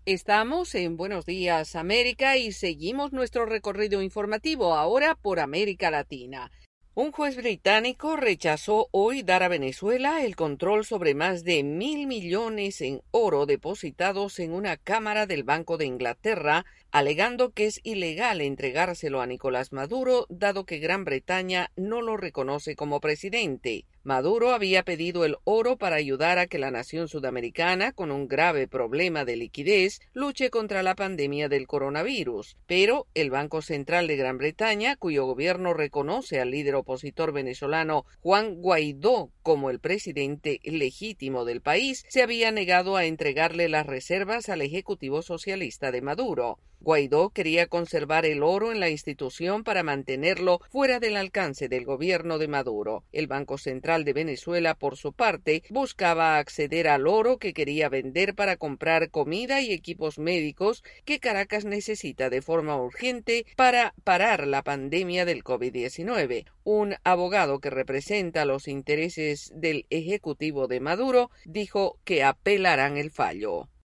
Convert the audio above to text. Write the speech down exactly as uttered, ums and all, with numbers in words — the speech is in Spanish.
Estamos en Buenos Días, América, y seguimos nuestro recorrido informativo ahora por América Latina. Un juez británico rechazó hoy dar a Venezuela el control sobre más de mil millones en oro depositados en una cámara del Banco de Inglaterra, alegando que es ilegal entregárselo a Nicolás Maduro, dado que Gran Bretaña no lo reconoce como presidente. Maduro había pedido el oro para ayudar a que la nación sudamericana, con un grave problema de liquidez, luche contra la pandemia del coronavirus. Pero el Banco Central de Gran Bretaña, cuyo gobierno reconoce al líder opositor venezolano Juan Guaidó como el presidente legítimo del país, se había negado a entregarle las reservas al Ejecutivo Socialista de Maduro. Guaidó quería conservar el oro en la institución para mantenerlo fuera del alcance del gobierno de Maduro. El Banco Central de Venezuela, por su parte, buscaba acceder al oro que quería vender para comprar comida y equipos médicos que Caracas necesita de forma urgente para parar la pandemia del COVID diecinueve. Un abogado que representa los intereses del Ejecutivo de Maduro dijo que apelarán el fallo.